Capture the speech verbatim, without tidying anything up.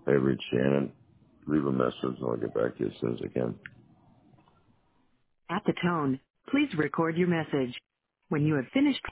Hey, reach Shannon. Leave a message and I'll get back to you as soon as I can. At the tone, please record your message. When you have finished